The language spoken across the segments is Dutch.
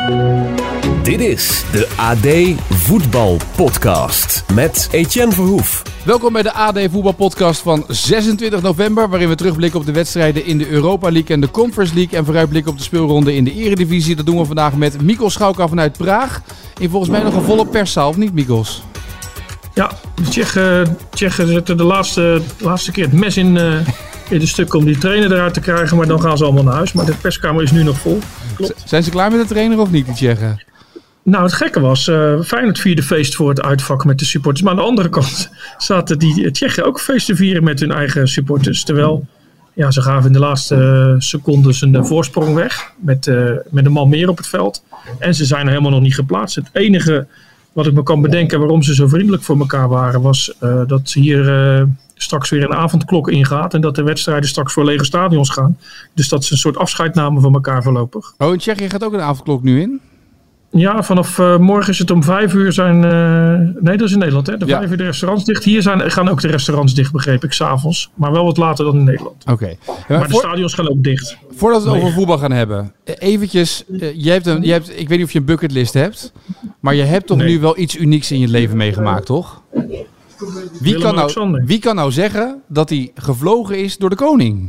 Dit is de AD Voetbal Podcast met Etienne Verhoef. Welkom bij de AD Voetbal Podcast van 26 november... waarin we terugblikken op de wedstrijden in de Europa League en de Conference League... en vooruitblikken op de speelronde in de Eredivisie. Dat doen we vandaag met Mikos Schauka vanuit Praag. In volgens mij nog een volle perszaal, of niet, Mikos? Ja, de Tsjechen zetten de laatste keer het mes in de stuk om die trainer eruit te krijgen. Maar dan gaan ze allemaal naar huis. Maar de perskamer is nu nog vol. Klopt. Zijn ze klaar met de trainer of niet, die Tsjechen? Nou, het gekke was, Feyenoord vierde feest voor het uitvak met de supporters. Maar aan de andere kant zaten die Tsjechen ook feest te vieren met hun eigen supporters. Terwijl, ja, ze gaven in de laatste secondes een voorsprong weg met een man meer op het veld. En ze zijn er helemaal nog niet geplaatst. Het enige wat ik me kan bedenken waarom ze zo vriendelijk voor elkaar waren, was dat hier straks weer een avondklok ingaat en dat de wedstrijden straks voor lege stadions gaan. Dus dat ze een soort afscheid namen van elkaar voorlopig. Oh, in Tsjechië gaat ook een avondklok nu in? Ja, vanaf morgen is het om 5 uur zijn... nee, dat is in Nederland, hè? 5 uur de restaurants dicht. Hier gaan ook de restaurants dicht, begreep ik, 's avonds. Maar wel wat later dan in Nederland. Oké. Maar de stadions gaan ook dicht. Voordat we het over voetbal gaan hebben. Eventjes, je hebt, ik weet niet of je een bucketlist hebt. Maar je hebt toch nu wel iets unieks in je leven meegemaakt, toch? Wie kan nou zeggen dat hij gevlogen is door de koning?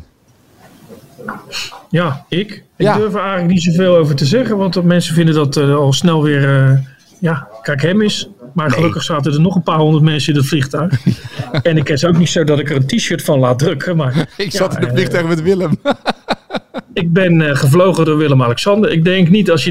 Ja, ik durf er eigenlijk niet zoveel over te zeggen. Want mensen vinden dat al snel weer... kijk hem eens. Maar gelukkig zaten er nog een paar honderd mensen in het vliegtuig. En ik is ook niet zo dat ik er een t-shirt van laat drukken. Maar, ik zat in het vliegtuig met Willem. Ik ben gevlogen door Willem-Alexander. Ik denk niet als je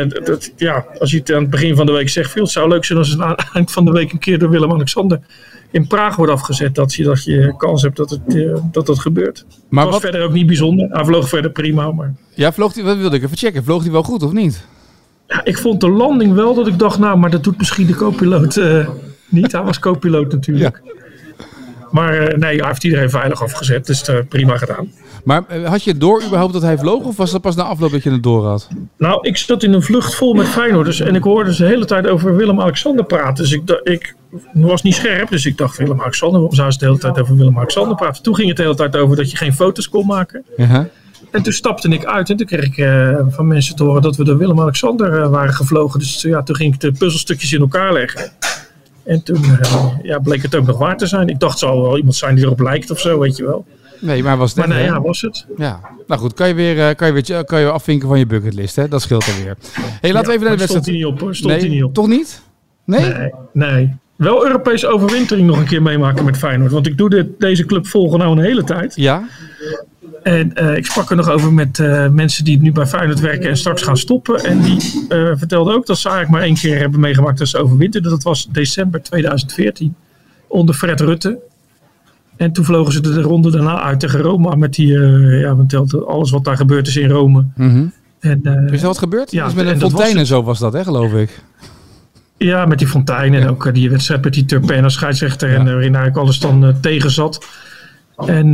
het aan het begin van de week zegt... het zou leuk zijn als het aan het eind van de week een keer door Willem-Alexander in Praag wordt afgezet. Dat je kans hebt dat gebeurt. Maar het was verder ook niet bijzonder. Hij vloog verder prima. Maar... Ja, wat wilde ik even checken? Vloog hij wel goed of niet? Ja, ik vond de landing wel dat ik dacht, maar dat doet misschien de co-piloot niet. Hij was co-piloot natuurlijk. Ja. Maar nee, hij heeft iedereen veilig afgezet. Dus prima gedaan. Maar had je door überhaupt dat hij vloog? Of was dat pas na afloop dat je het door had? Nou, ik zat in een vlucht vol met Feyenoorders. En ik hoorde ze de hele tijd over Willem-Alexander praten. Dus ik was niet scherp. Dus ik dacht, Willem-Alexander, waarom zou ze de hele tijd over Willem-Alexander praten? Toen ging het de hele tijd over dat je geen foto's kon maken. Uh-huh. En toen stapte ik uit en toen kreeg ik van mensen te horen dat we door Willem-Alexander waren gevlogen. Dus toen ging ik de puzzelstukjes in elkaar leggen. En toen bleek het ook nog waar te zijn. Ik dacht, het zal wel iemand zijn die erop lijkt of zo, weet je wel. Nee, maar was het was het. Ja. Nou goed, kan je afvinken van je bucketlist, hè? Dat scheelt alweer. Hey, laten we even naar de wedstrijd. Stond hij niet op, hoor. Stond hij niet op. Toch niet? Nee. Wel Europese overwintering nog een keer meemaken met Feyenoord. Want ik doe deze club volgen nou een hele tijd. Ja. En ik sprak er nog over met mensen die nu bij Feyenoord werken en straks gaan stoppen. En die vertelden ook dat ze eigenlijk maar 1 keer hebben meegemaakt dat ze overwinterden. Dat was december 2014 onder Fred Rutte. En toen vlogen ze de ronde daarna uit tegen Roma met alles wat daar gebeurd is in Rome. Mm-hmm. Is dat wat gebeurd? Ja, dus met een fontein en zo was dat, hè, geloof ik. Ja, met die fontein en ook die wedstrijd met die Turpin als scheidsrechter. Ja. En waarin eigenlijk alles dan tegen zat. En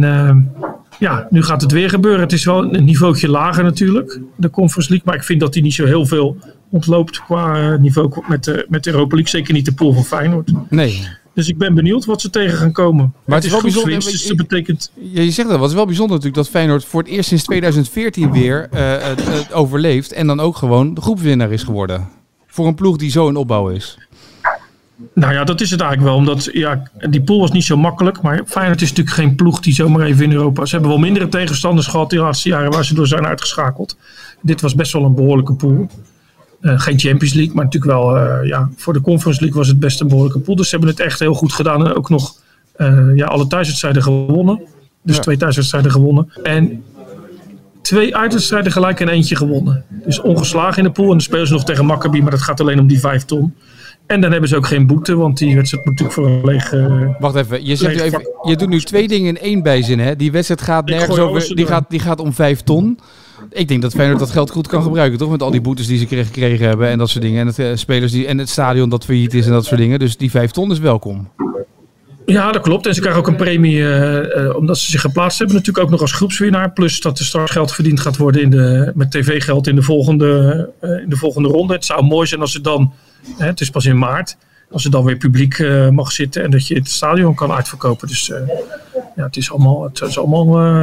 nu gaat het weer gebeuren. Het is wel een niveautje lager natuurlijk, de Conference League. Maar ik vind dat die niet zo heel veel ontloopt qua niveau met de Europa League. Zeker niet de pool van Feyenoord. Nee. Dus ik ben benieuwd wat ze tegen gaan komen. Maar het is wel bijzonder. Dus dat betekent... Je zegt dat, wat is wel bijzonder natuurlijk dat Feyenoord voor het eerst sinds 2014 weer het overleeft. En dan ook gewoon de groepswinnaar is geworden. Voor een ploeg die zo in opbouw is. Nou ja, dat is het eigenlijk wel. Omdat die pool was niet zo makkelijk. Maar Feyenoord is natuurlijk geen ploeg die zomaar even in Europa... Ze hebben wel mindere tegenstanders gehad de laatste jaren waar ze door zijn uitgeschakeld. Dit was best wel een behoorlijke pool. Geen Champions League, maar natuurlijk wel... voor de Conference League was het best een behoorlijke pool. Dus ze hebben het echt heel goed gedaan. En ook nog alle thuiswedstrijden gewonnen. Dus 2 thuiswedstrijden gewonnen. En 2 uitwedstrijden gelijk en 1 gewonnen. Dus ongeslagen in de pool. En dan spelen ze nog tegen Maccabi, maar dat gaat alleen om die 5 ton. En dan hebben ze ook geen boete, want die wedstrijd moet natuurlijk voor een leeg... Wacht even, je doet nu 2 dingen in 1 bijzin, hè? Die wedstrijd gaat nergens over, die gaat om 5 ton. Ik denk dat Feyenoord dat geld goed kan gebruiken, toch? Met al die boetes die ze gekregen hebben en dat soort dingen. En het spelers en het stadion dat failliet is en dat soort dingen. Dus die 5 ton is welkom. Ja, dat klopt. En ze krijgen ook een premie, omdat ze zich geplaatst hebben, natuurlijk ook nog als groepswinnaar. Plus dat er straks geld verdiend gaat worden met tv-geld in de volgende ronde. Het zou mooi zijn als ze dan, het is pas in maart, als er dan weer publiek mag zitten en dat je het stadion kan uitverkopen. Dus het is allemaal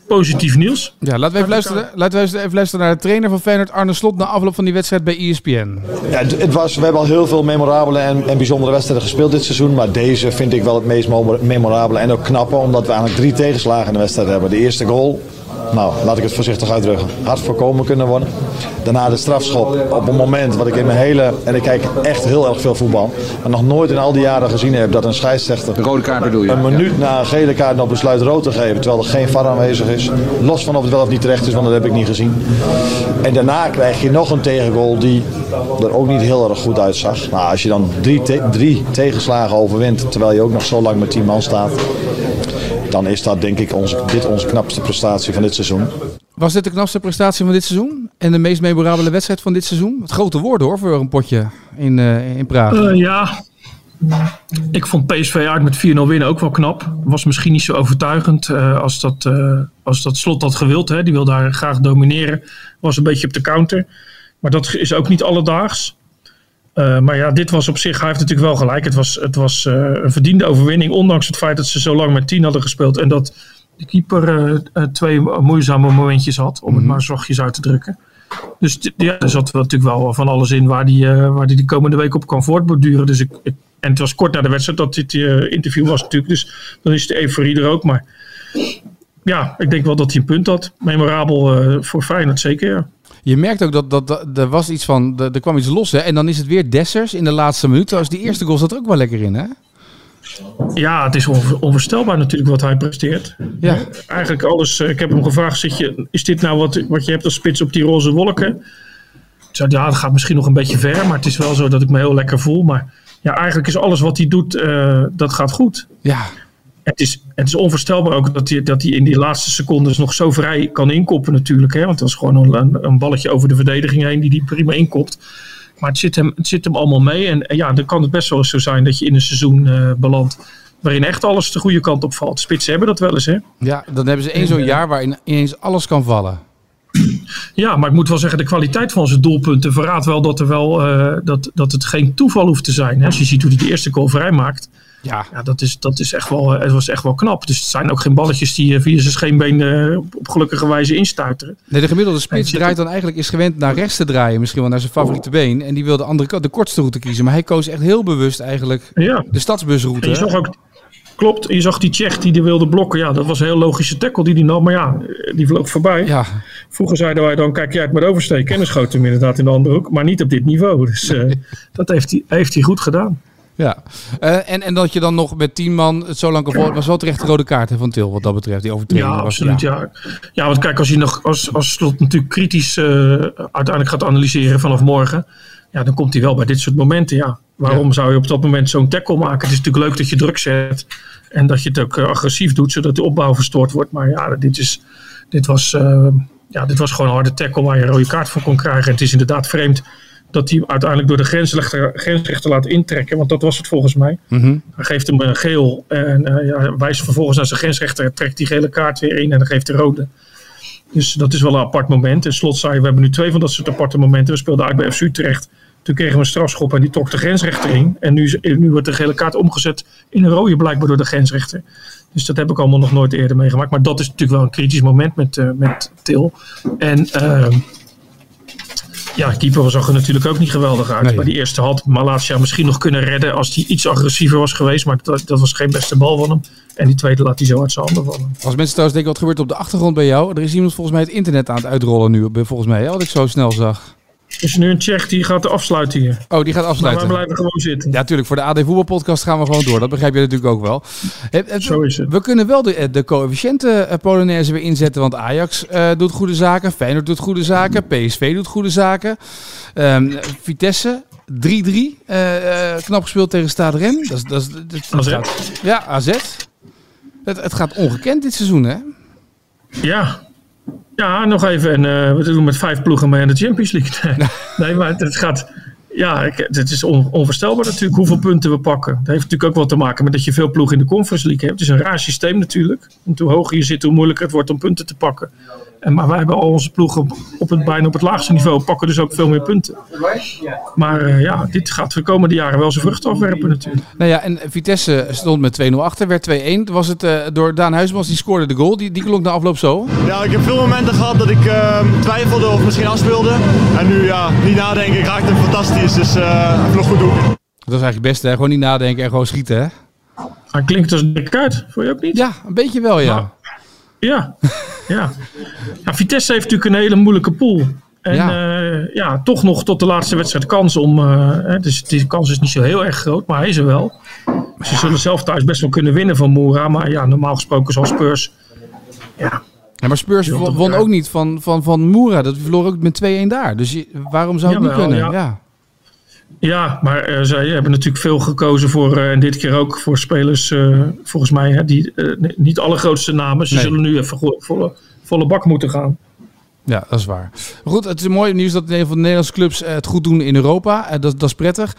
positief nieuws. Ja, laten we even luisteren naar de trainer van Feyenoord, Arne Slot, na afloop van die wedstrijd bij ESPN. Ja, we hebben al heel veel memorabele en bijzondere wedstrijden gespeeld dit seizoen. Maar deze vind ik wel het meest memorabele en ook knappe. Omdat we eigenlijk 3 tegenslagen in de wedstrijd hebben. De eerste goal, laat ik het voorzichtig uitdrukken, had voorkomen kunnen worden. Daarna de strafschop op een moment wat ik in mijn hele... En ik kijk echt heel erg veel voetbal. Maar nog nooit in al die jaren gezien heb dat een scheidsrechter... De rode kaart bedoel je? Een minuut na een gele kaart nog besluit rood te geven. Terwijl er geen VAR aanwezig is. Los van of het wel of niet terecht is, want dat heb ik niet gezien. En daarna krijg je nog een tegengoal die er ook niet heel erg goed uitzag. Nou, als je dan 3 tegenslagen overwint, terwijl je ook nog zo lang met 10 man staat... dan is dat denk ik onze knapste prestatie van dit seizoen. Was dit de knapste prestatie van dit seizoen? En de meest memorabele wedstrijd van dit seizoen? Wat grote woorden hoor, voor een potje in Praag. Ja, ik vond PSV uit met 4-0 winnen ook wel knap. Was misschien niet zo overtuigend als dat Slot had gewild. Hè. Die wil daar graag domineren. Was een beetje op de counter. Maar dat is ook niet alledaags. Maar ja, dit was op zich, hij heeft natuurlijk wel gelijk. Het was een verdiende overwinning. Ondanks het feit dat ze zo lang met 10 hadden gespeeld. En dat de keeper 2 moeizame momentjes had. Om het maar zachtjes uit te drukken. Dus er zat natuurlijk wel van alles in waar die komende week op kan voortborduren. Dus en het was kort na de wedstrijd dat dit interview was natuurlijk. Dus dan is de euforie er ook. Maar ja, ik denk wel dat hij een punt had. Memorabel voor Feyenoord zeker, ja. Je merkt ook dat er was iets van, er kwam iets los, hè? En dan is het weer Dessers in de laatste minuut. Als die eerste goal zat er ook wel lekker in, hè? Ja, het is onvoorstelbaar natuurlijk wat hij presteert. Ja. Eigenlijk alles, ik heb hem gevraagd, is dit nou wat je hebt als spits op die roze wolken? Ik zei, ja, dat gaat misschien nog een beetje ver, maar het is wel zo dat ik me heel lekker voel. Maar ja, eigenlijk is alles wat hij doet, dat gaat goed. Ja. Het is onvoorstelbaar ook dat hij in die laatste secondes nog zo vrij kan inkoppen natuurlijk. Hè? Want dat is gewoon een balletje over de verdediging heen die prima inkopt. Maar het zit hem allemaal mee. En ja, dan kan het best wel eens zo zijn dat je in een seizoen belandt waarin echt alles de goede kant op valt. Spitsen hebben dat wel eens, hè? Ja, dan hebben ze zo'n jaar waarin ineens alles kan vallen. Ja, maar ik moet wel zeggen, de kwaliteit van zijn doelpunten verraadt wel dat het geen toeval hoeft te zijn. Hè? Als je ziet hoe hij de eerste goal vrijmaakt. Ja, dat is echt wel, het was echt wel knap. Dus het zijn ook geen balletjes die via zijn scheenbeen op gelukkige wijze instuiteren. Nee, de gemiddelde spits draait dan eigenlijk, is gewend naar rechts te draaien. Misschien wel naar zijn favoriete been. En die wil de andere kant, de kortste route kiezen. Maar hij koos echt heel bewust eigenlijk de stadsbusroute. En je zag ook, klopt, je zag die Tsjech die wilde blokken. Ja, dat was een heel logische tackle die nam. Maar ja, die vloog voorbij. Ja. Vroeger zeiden wij dan, kijk jij het met oversteken. En dan schoot hem inderdaad in de andere hoek. Maar niet op dit niveau. Dus dat heeft hij goed gedaan. Ja, en dat je dan nog met 10 man het zo lang kan volgen. Was wel terecht de rode kaart van Til wat dat betreft, die overtreding. Ja, absoluut. Ja, want kijk, als je nog als Slot natuurlijk kritisch uiteindelijk gaat analyseren vanaf morgen. Ja, dan komt hij wel bij dit soort momenten. Ja, waarom zou je op dat moment zo'n tackle maken? Het is natuurlijk leuk dat je druk zet en dat je het ook agressief doet, zodat de opbouw verstoord wordt. Maar ja, dit was gewoon een harde tackle waar je een rode kaart voor kon krijgen. Het is inderdaad vreemd dat hij uiteindelijk door de grensrechter laat intrekken. Want dat was het volgens mij. Mm-hmm. Hij geeft hem een geel. En wijst vervolgens naar zijn grensrechter. Trekt die gele kaart weer in. En dan geeft de rode. Dus dat is wel een apart moment. En Slot zei, we hebben nu 2 van dat soort aparte momenten. We speelden uit bij FC Utrecht. Toen kregen we een strafschop en die trok de grensrechter in. En nu wordt de gele kaart omgezet in een rode blijkbaar door de grensrechter. Dus dat heb ik allemaal nog nooit eerder meegemaakt. Maar dat is natuurlijk wel een kritisch moment met Til. En ja, de keeper zag er natuurlijk ook niet geweldig uit. Nee. Maar die eerste had Malacia misschien nog kunnen redden als hij iets agressiever was geweest. Maar dat was geen beste bal van hem. En die tweede laat hij zo uit zijn handen vallen. Als mensen trouwens denken, wat gebeurt op de achtergrond bij jou? Er is iemand volgens mij het internet aan het uitrollen nu, volgens mij, wat ik zo snel zag. Er is nu een Tsjech die gaat afsluiten hier. Oh, die gaat afsluiten. Maar wij blijven gewoon zitten. Ja, natuurlijk. Voor de AD Voetbalpodcast gaan we gewoon door. Dat begrijp je natuurlijk ook wel. Zo is het. We kunnen wel de coëfficiënten Polonaise weer inzetten. Want Ajax doet goede zaken. Feyenoord doet goede zaken. PSV doet goede zaken. Vitesse 3-3. Knap gespeeld tegen Stade Rennes. AZ. Ja, AZ. Het gaat ongekend dit seizoen, hè? Ja, nog even. En we doen met 5 ploegen mee aan de Champions League. Nee, maar het Ja, het is onvoorstelbaar natuurlijk hoeveel punten we pakken. Dat heeft natuurlijk ook wat te maken met dat je veel ploegen in de Conference League hebt. Het is een raar systeem natuurlijk. En hoe hoger je zit, hoe moeilijker het wordt om punten te pakken. Maar wij hebben al onze ploegen bijna op het laagste niveau, pakken dus ook veel meer punten. Maar dit gaat de komende jaren wel zijn vruchten afwerpen natuurlijk. Nou ja, en Vitesse stond met 2-0 achter, werd 2-1. Was het door Daan Huismans, die scoorde de goal. Die klonk na afloop zo. Ja, ik heb veel momenten gehad dat ik twijfelde of misschien afspeelde. En nu niet nadenken, ik raakte hem fantastisch, dus even nog goed doen. Dat is eigenlijk het beste, hè? Gewoon niet nadenken en gewoon schieten, hè? Hij klinkt als een dikke kuit, vond je ook niet? Ja, een beetje wel, ja. Nou, ja. Vitesse heeft natuurlijk een hele moeilijke pool. En toch nog tot de laatste wedstrijd kans om... dus die kans is niet zo heel erg groot, maar hij is er wel. Ze zullen zelf thuis best wel kunnen winnen van Moura. Maar ja, normaal gesproken zoals Spurs... Ja, maar Spurs won ook niet van Moura. Dat verloor ook met 2-1 daar. Dus waarom zou het niet kunnen? Ja, maar zij hebben natuurlijk veel gekozen voor, en dit keer ook voor spelers, volgens mij, die niet alle grootste namen. Ze zullen nu even volle bak moeten gaan. Ja, dat is waar. Goed, het is mooi nieuws dat een van de Nederlandse clubs het goed doen in Europa. Dat is prettig.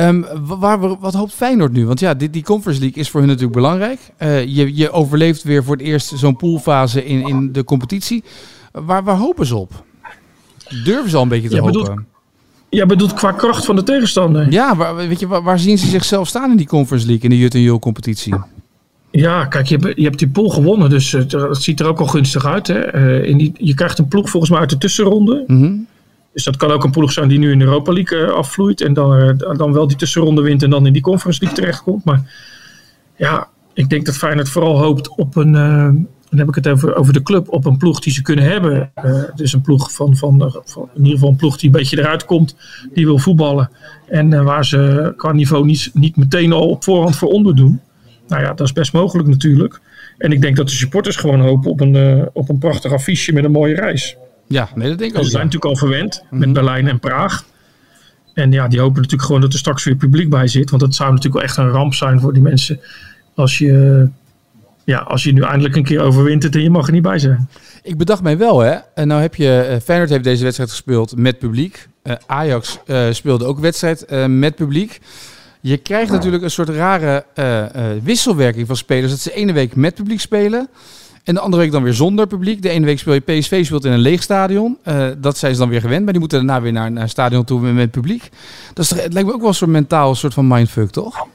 Wat hoopt Feyenoord nu? Want ja, die Conference League is voor hun natuurlijk belangrijk. Je overleeft weer voor het eerst zo'n poolfase in de competitie. Waar hopen ze op? Durven ze al een beetje te hopen? Jij bedoelt qua kracht van de tegenstander? Ja, waar zien ze zichzelf staan in die Conference League, in de Jut en Jul competitie? Ja, kijk, je hebt die pool gewonnen, dus het ziet er ook al gunstig uit. Hè? Je krijgt een ploeg volgens mij uit de tussenronde. Mm-hmm. Dus dat kan ook een ploeg zijn die nu in de Europa League afvloeit en dan wel die tussenronde wint en dan in die Conference League terechtkomt. Maar ja, ik denk dat Feyenoord vooral hoopt op een... dan heb ik het over de club, op een ploeg die ze kunnen hebben. Dus een ploeg van in ieder geval een ploeg die een beetje eruit komt, die wil voetballen. En waar ze qua niveau niet meteen al op voorhand voor onderdoen. Nou ja, dat is best mogelijk natuurlijk. En ik denk dat de supporters gewoon hopen op een prachtig affiche met een mooie reis. Ja, nee, dat denk ik ook. Ze zijn natuurlijk al verwend met Berlijn en Praag. En ja, die hopen natuurlijk gewoon dat er straks weer publiek bij zit. Want dat zou natuurlijk wel echt een ramp zijn voor die mensen als je nu eindelijk een keer overwintert en je mag er niet bij zijn. Ik bedacht mij wel, hè. En nou heb je... Feyenoord heeft deze wedstrijd gespeeld met publiek. Ajax speelde ook wedstrijd met publiek. Je krijgt natuurlijk een soort rare wisselwerking van spelers. Dat ze de ene week met publiek spelen en de andere week dan weer zonder publiek. De ene week speel je PSV speelt in een leeg stadion. Dat zijn ze dan weer gewend. Maar die moeten daarna weer naar een stadion toe met publiek. Het lijkt me ook wel een soort mentaal soort van mindfuck, toch?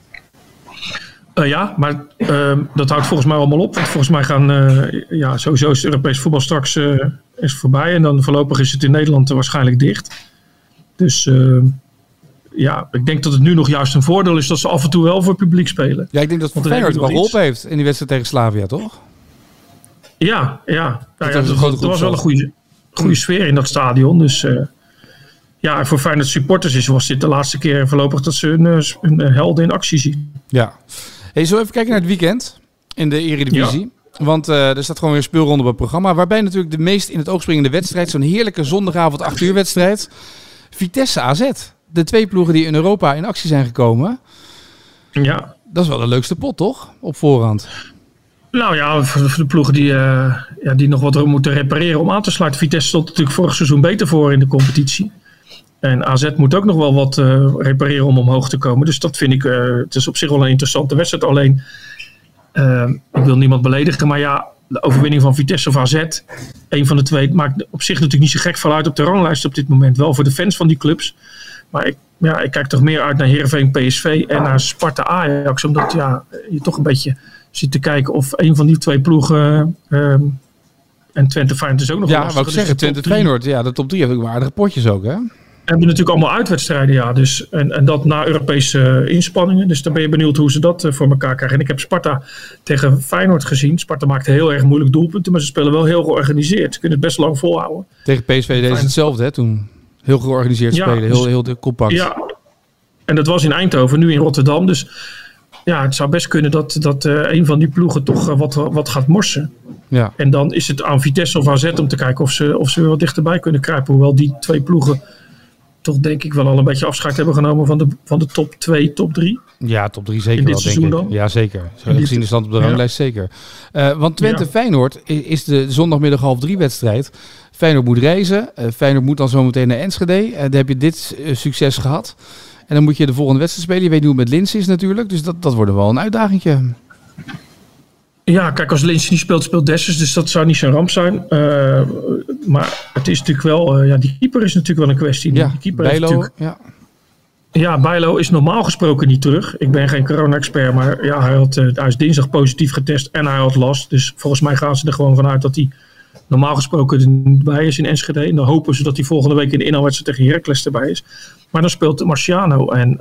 Ja, maar dat houdt volgens mij allemaal op. Want volgens mij gaan sowieso is het Europees voetbal straks is voorbij. En dan voorlopig is het in Nederland waarschijnlijk dicht. Dus ik denk dat het nu nog juist een voordeel is dat ze af en toe wel voor het publiek spelen. Ja, ik denk dat Feyenoord wel geholpen heeft in die wedstrijd tegen Slavia, toch? Ja. Dat was wel een goede sfeer in dat stadion. Dus voor Feyenoord supporters was dit de laatste keer voorlopig dat ze hun helden in actie zien. Ja. Hey, zullen we even kijken naar het weekend in de Eredivisie? Ja. Want er staat gewoon weer een speelronde op het programma. Waarbij natuurlijk de meest in het oog springende wedstrijd, zo'n heerlijke zondagavond 8 uur wedstrijd. Vitesse AZ. De twee ploegen die in Europa in actie zijn gekomen. Ja. Dat is wel de leukste pot, toch? Op voorhand. Nou ja, voor de ploegen die nog wat moeten repareren om aan te sluiten. Vitesse stond natuurlijk vorig seizoen beter voor in de competitie. En AZ moet ook nog wel wat repareren om omhoog te komen. Dus dat vind ik, het is op zich wel een interessante wedstrijd. Alleen, ik wil niemand beledigen, maar ja, de overwinning van Vitesse of AZ, een van de twee, maakt op zich natuurlijk niet zo gek veel uit op de ranglijst op dit moment. Wel voor de fans van die clubs. Maar ik kijk toch meer uit naar Heerenveen PSV en naar Sparta Ajax. Omdat je toch een beetje zit te kijken of een van die twee ploegen en Twente Feyenoord is ook nog wel lastig. Ja, wou ik zeggen, Twente Feyenoord, de top 3 heb ik aardige potjes ook, hè? We hebben natuurlijk allemaal uitwedstrijden, dus, en dat na Europese inspanningen. Dus dan ben je benieuwd hoe ze dat voor elkaar krijgen. En ik heb Sparta tegen Feyenoord gezien. Sparta maakte heel erg moeilijk doelpunten, maar ze spelen wel heel georganiseerd. Ze kunnen het best lang volhouden. Tegen PSV deden ze hetzelfde, hè, toen. Heel georganiseerd spelen, heel compact. Ja, en dat was in Eindhoven, nu in Rotterdam. Dus ja, het zou best kunnen dat een van die ploegen toch wat gaat morsen. Ja. En dan is het aan Vitesse of AZ om te kijken of ze weer wat dichterbij kunnen kruipen. Hoewel die twee ploegen toch denk ik wel al een beetje afscheid hebben genomen van de top 2, top 3. Ja, top 3 zeker wel, denk ik. Dan? Ja, zeker. Zo gezien de stand op de ranglijst zeker. Want Twente Feyenoord is de zondagmiddag 14:30 wedstrijd. Feyenoord moet reizen. Feyenoord moet dan zometeen naar Enschede. Dan heb je dit succes gehad. En dan moet je de volgende wedstrijd spelen. Je weet niet hoe het met Linz is natuurlijk. Dus dat wordt wel een uitdagingje. Ja, kijk, als Linz niet speelt, speelt Dessers. Dus dat zou niet zo'n ramp zijn. Maar het is natuurlijk wel... die keeper is natuurlijk wel een kwestie. Ja, die keeper Bijlo, heeft natuurlijk... Ja, Bijlo is normaal gesproken niet terug. Ik ben geen corona-expert, maar ja, hij is dinsdag positief getest en hij had last. Dus volgens mij gaan ze er gewoon vanuit dat hij normaal gesproken er niet bij is in Enschede. En dan hopen ze dat hij volgende week in de inhaalwedstrijd tegen Heracles erbij is. Maar dan speelt Marciano. En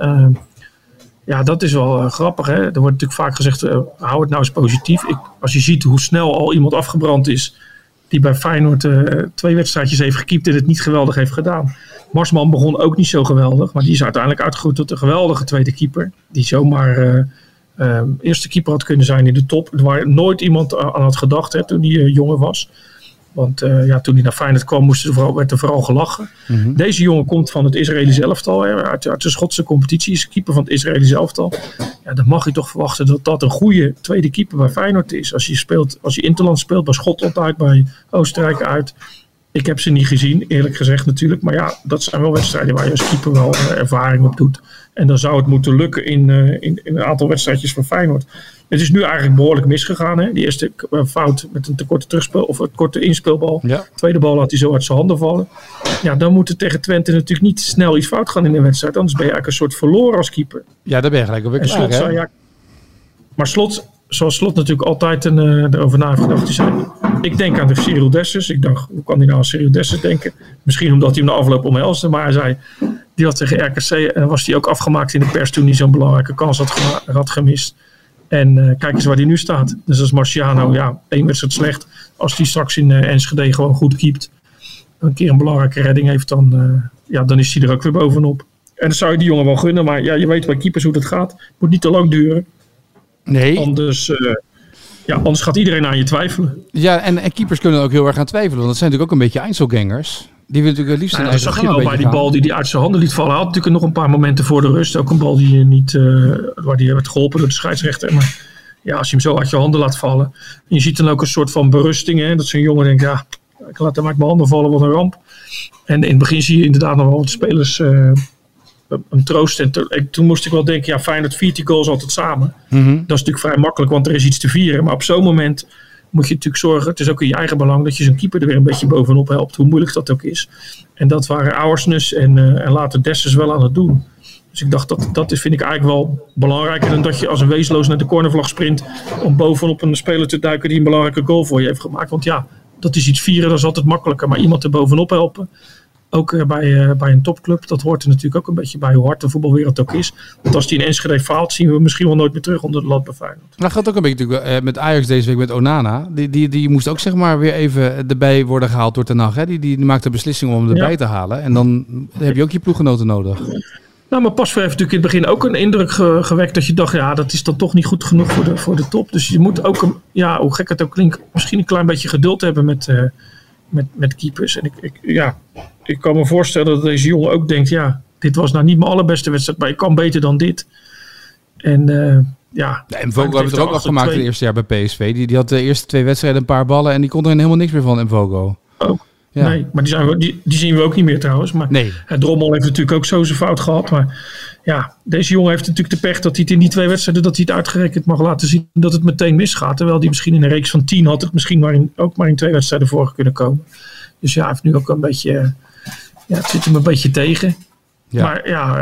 dat is wel grappig. Hè? Er wordt natuurlijk vaak gezegd, hou het nou eens positief. Als je ziet hoe snel al iemand afgebrand is die bij Feyenoord 2 wedstrijdjes heeft gekiept en het niet geweldig heeft gedaan. Marsman begon ook niet zo geweldig, maar die is uiteindelijk uitgegroeid tot een geweldige tweede keeper. Die zomaar eerste keeper had kunnen zijn in de top. Waar nooit iemand aan had gedacht toen hij jonger was. Want toen hij naar Feyenoord kwam werd er vooral gelachen. Mm-hmm. Deze jongen komt van het Israëlische elftal. Uit de Schotse competitie is keeper van het Israëlische elftal. Ja, dan mag je toch verwachten dat dat een goede tweede keeper bij Feyenoord is. Als je interland speelt, bij Schotland uit, bij Oostenrijk uit. Ik heb ze niet gezien, eerlijk gezegd natuurlijk. Maar ja, dat zijn wel wedstrijden waar je als keeper wel ervaring op doet. En dan zou het moeten lukken in een aantal wedstrijdjes van Feyenoord. Het is nu eigenlijk behoorlijk misgegaan. Hè? Die eerste fout met een te korte terugspel of een korte inspeelbal. Ja. Tweede bal laat hij zo uit zijn handen vallen. Ja, dan moet het tegen Twente natuurlijk niet snel iets fout gaan in de wedstrijd. Anders ben je eigenlijk een soort verloren als keeper. Ja, daar ben je gelijk op klaar, hè? Maar zoals Slot natuurlijk altijd erover na heeft gedacht. Zei, ik denk aan de Cyril Dessers. Ik dacht, hoe kan hij nou aan Cyril Dessers denken? Misschien omdat hij hem de afloop omhelsde. Maar hij zei, die had tegen RKC en was hij ook afgemaakt in de pers toen hij zo'n belangrijke kans had gemist. En kijk eens waar hij nu staat. Dus als Marciano, 1 wedstrijd slecht. Als hij straks in Enschede gewoon goed keept. Een keer een belangrijke redding heeft, dan is hij er ook weer bovenop. En dat zou je die jongen wel gunnen. Maar ja, je weet bij keepers hoe dat gaat. Het moet niet te lang duren. Nee. Anders gaat iedereen aan je twijfelen. Ja, en keepers kunnen ook heel erg aan twijfelen. Want dat zijn natuurlijk ook een beetje Einzelgangers. Die wil natuurlijk het liefst dat zag je wel bij die bal die hij uit zijn handen liet vallen. Hij had natuurlijk nog een paar momenten voor de rust. Ook een bal die niet, waar die werd geholpen door de scheidsrechter. Maar ja, als je hem zo uit je handen laat vallen. En je ziet dan ook een soort van berusting. Hè, dat zo'n jongen denkt, ik laat hem uit mijn handen vallen, wat een ramp. En in het begin zie je inderdaad nog wel wat spelers hem troosten. En toen moest ik wel denken, Feyenoord viert die goals altijd samen. Mm-hmm. Dat is natuurlijk vrij makkelijk, want er is iets te vieren. Maar op zo'n moment moet je natuurlijk zorgen, het is ook in je eigen belang, dat je zo'n keeper er weer een beetje bovenop helpt, hoe moeilijk dat ook is. En dat waren Auersnes en later Dessers wel aan het doen. Dus ik dacht, dat vind ik eigenlijk wel belangrijker dan dat je als een wezenloos naar de cornervlag sprint om bovenop een speler te duiken die een belangrijke goal voor je heeft gemaakt. Want dat is iets vieren, dat is altijd makkelijker. Maar iemand er bovenop helpen, ook bij een topclub, dat hoort er natuurlijk ook een beetje bij hoe hard de voetbalwereld ook is. Want als die in Enschede faalt, zien we misschien wel nooit meer terug onder de lat bij Feyenoord. Dat gaat ook een beetje natuurlijk met Ajax deze week met Onana. Die moest ook zeg maar weer even erbij worden gehaald door Ten Hag. Hè? Die maakt de beslissing om hem erbij te halen. En dan heb je ook je ploeggenoten nodig. Nou, maar Pasveer heeft natuurlijk in het begin ook een indruk gewekt dat je dacht, dat is dan toch niet goed genoeg voor de top. Dus je moet ook, hoe gek het ook klinkt, misschien een klein beetje geduld hebben met keepers. En ik kan me voorstellen dat deze jongen ook denkt, dit was nou niet mijn allerbeste wedstrijd, maar ik kan beter dan dit. En Mvogo hebben het er ook afgemaakt in het eerste jaar bij PSV. Die had de eerste 2 wedstrijden een paar ballen en die kon er helemaal niks meer van, Mvogo. Oh. Ja. Nee, maar die zien we ook niet meer trouwens. Maar nee. Drommel heeft natuurlijk ook zo zijn fout gehad. Maar deze jongen heeft natuurlijk de pech dat hij het in die 2 wedstrijden dat hij het uitgerekend mag laten zien dat het meteen misgaat. Terwijl hij misschien in een reeks van 10 had het misschien ook maar in 2 wedstrijden voor kunnen komen. Dus hij heeft nu ook een beetje, het zit hem een beetje tegen. Ja. Maar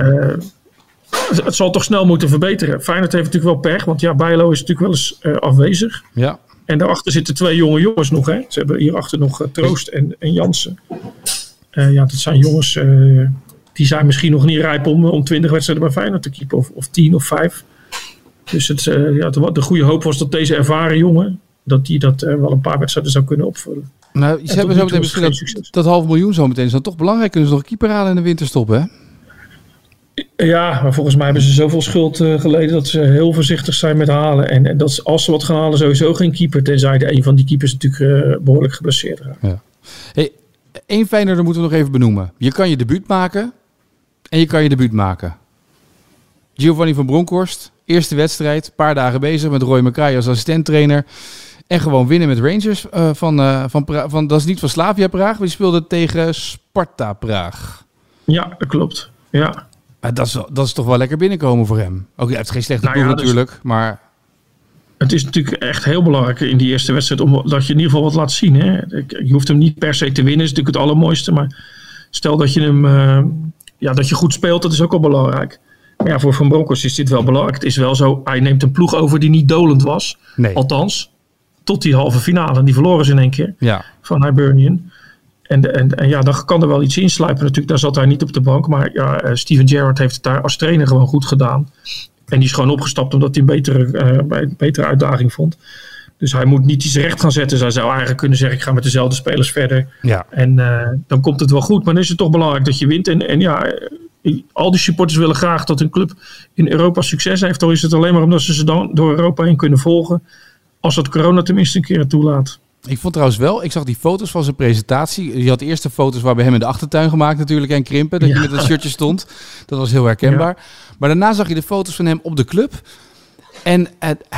het zal toch snel moeten verbeteren. Feyenoord heeft natuurlijk wel pech, want Bijlo is natuurlijk wel eens afwezig. Ja. En daarachter zitten 2 jonge jongens nog. Hè? Ze hebben hierachter nog Troost en Jansen. Dat zijn jongens die zijn misschien nog niet rijp om 20 wedstrijden bij Feyenoord te keepen. Of 10 of 5. Dus de goede hoop was dat deze ervaren jongen, dat die dat wel een paar wedstrijden zou kunnen opvullen. Nou, ze hebben zo meteen misschien dat $500.000 zo meteen. Is dan toch belangrijk? Kunnen ze nog een keeper halen in de winterstop, hè? Ja, maar volgens mij hebben ze zoveel schuld geleden dat ze heel voorzichtig zijn met halen. En dat als ze wat gaan halen, sowieso geen keeper. Tenzij een van die keepers natuurlijk behoorlijk geblesseerd raakt. Ja. Hey, 1 Feyenoorder moeten we nog even benoemen. Je kan je debuut maken en je kan je debuut maken. Giovanni van Bronckhorst, eerste wedstrijd, een paar dagen bezig met Roy Makaay als assistenttrainer. En gewoon winnen met Rangers van dat is niet van Slavia Praag. Maar die speelde tegen Sparta Praag. Ja, dat klopt. Ja. Dat is toch wel lekker binnenkomen voor hem. Ook hij heeft geen slechte ploeg natuurlijk, maar... Het is natuurlijk echt heel belangrijk in die eerste wedstrijd dat je in ieder geval wat laat zien. Hè? Je hoeft hem niet per se te winnen, is natuurlijk het allermooiste. Maar stel dat je hem dat je goed speelt, dat is ook al belangrijk. Maar ja, voor Van Bronckhorst is dit wel belangrijk. Het is wel zo, hij neemt een ploeg over die niet dolend was. Nee. Althans, tot die halve finale. Die verloren ze in één keer van Hibernian. En dan kan er wel iets insluipen natuurlijk. Daar zat hij niet op de bank. Maar Steven Gerrard heeft het daar als trainer gewoon goed gedaan. En die is gewoon opgestapt omdat hij een betere uitdaging vond. Dus hij moet niet iets recht gaan zetten. Hij zou eigenlijk kunnen zeggen, ik ga met dezelfde spelers verder. Ja. En dan komt het wel goed. Maar dan is het toch belangrijk dat je wint. Al die supporters willen graag dat hun club in Europa succes heeft. Dan is het alleen maar omdat ze dan door Europa heen kunnen volgen. Als dat corona tenminste een keer toelaat. Ik vond trouwens wel, ik zag die foto's van zijn presentatie. Je had eerst de foto's waar we hem in de achtertuin gemaakt natuurlijk en krimpen. Dat je met dat shirtje stond. Dat was heel herkenbaar. Ja. Maar daarna zag je de foto's van hem op de club. En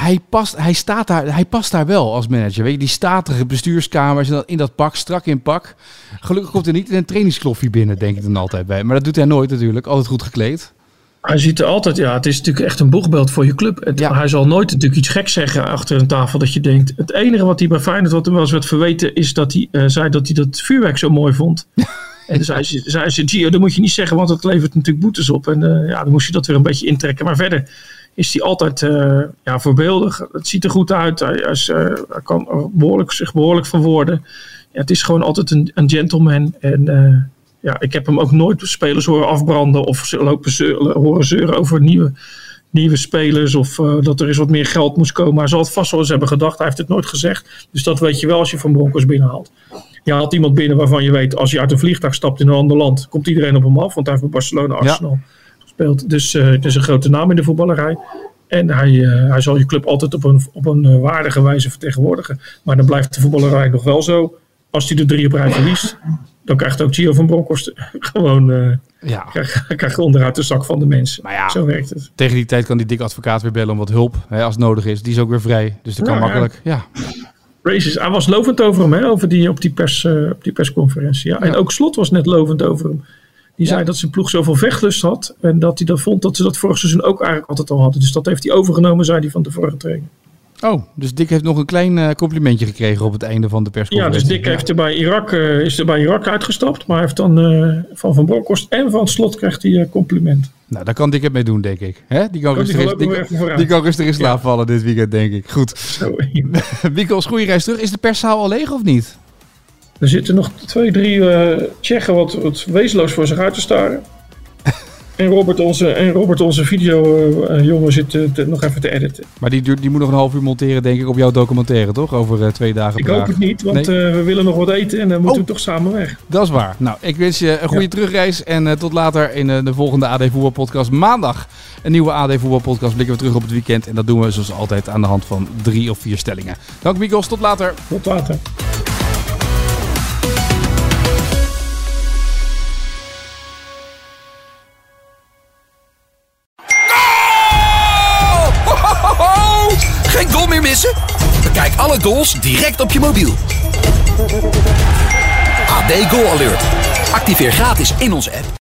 hij past daar wel als manager. Weet je, die statige bestuurskamers in dat pak, strak in pak. Gelukkig komt er niet in een trainingskloffie binnen, denk ik dan altijd bij. Maar dat doet hij nooit natuurlijk. Altijd goed gekleed. Hij ziet er altijd, het is natuurlijk echt een boegbeeld voor je club. Hij zal nooit natuurlijk iets geks zeggen achter een tafel dat je denkt. Het enige wat hij bij Feyenoord, wat hem wel eens werd verweten, is dat hij zei dat hij dat vuurwerk zo mooi vond. En zei ze, Gio, dat moet je niet zeggen, want dat levert natuurlijk boetes op. En dan moest je dat weer een beetje intrekken. Maar verder is hij altijd voorbeeldig. Het ziet er goed uit. Hij kan zich behoorlijk verwoorden. Ja, het is gewoon altijd een gentleman. En ik heb hem ook nooit spelers horen afbranden of horen zeuren over nieuwe spelers of dat er eens wat meer geld moest komen. Hij zal het vast wel eens hebben gedacht. Hij heeft het nooit gezegd. Dus dat weet je wel als je Van Bronckhorst binnenhaalt. Je haalt iemand binnen waarvan je weet, als je uit een vliegtuig stapt in een ander land, komt iedereen op hem af. Want hij heeft bij Barcelona, Arsenal gespeeld. Dus het is een grote naam in de voetballerij. En hij zal je club altijd op een waardige wijze vertegenwoordigen. Maar dan blijft de voetballerij nog wel zo. Als hij de 3 op rij verliest, dan krijgt ook Gio van Bronckhorst gewoon krijgt onderuit de zak van de mensen. Maar zo werkt het. Tegen die tijd kan die dikke advocaat weer bellen om wat hulp, als het nodig is. Die is ook weer vrij, dus dat kan makkelijk. Ja. Hij was lovend over hem, op die persconferentie. Ja. En ook Slot was net lovend over hem. Die zei dat zijn ploeg zoveel vechtlust had. En dat hij dat vond dat ze dat vorig seizoen ook eigenlijk altijd al hadden. Dus dat heeft hij overgenomen, zei hij van de vorige trainer. Oh, dus Dick heeft nog een klein complimentje gekregen op het einde van de persconferentie. Ja, dus Dick heeft is er bij Irak uitgestapt. Maar hij heeft dan van Bronckhorst en van Slot krijgt hij compliment. Nou, daar kan Dick het mee doen, denk ik. Die kan rustig in slaap vallen dit weekend, denk ik. Goed. Wiekels, goede reis terug. Is de perszaal al leeg of niet? Er zitten nog 2-3 Tsjechen wat wezenloos voor zich uit te staren. En Robert, onze videojongen, zit nog even te editen. Maar die moet nog een half uur monteren, denk ik, op jouw documentaire, toch? Over 2 dagen. Ik hoop het niet, want we willen nog wat eten en dan moeten we toch samen weg. Dat is waar. Nou, ik wens je een goede terugreis en tot later in de volgende AD Voetbal Podcast. Maandag een nieuwe AD Voetbal Podcast. Blikken we terug op het weekend en dat doen we zoals altijd aan de hand van 3 of 4 stellingen. Dank Mikos, tot later. Tot later. Geen goal meer missen? Bekijk alle goals direct op je mobiel. AD Goal Alert. Activeer gratis in onze app.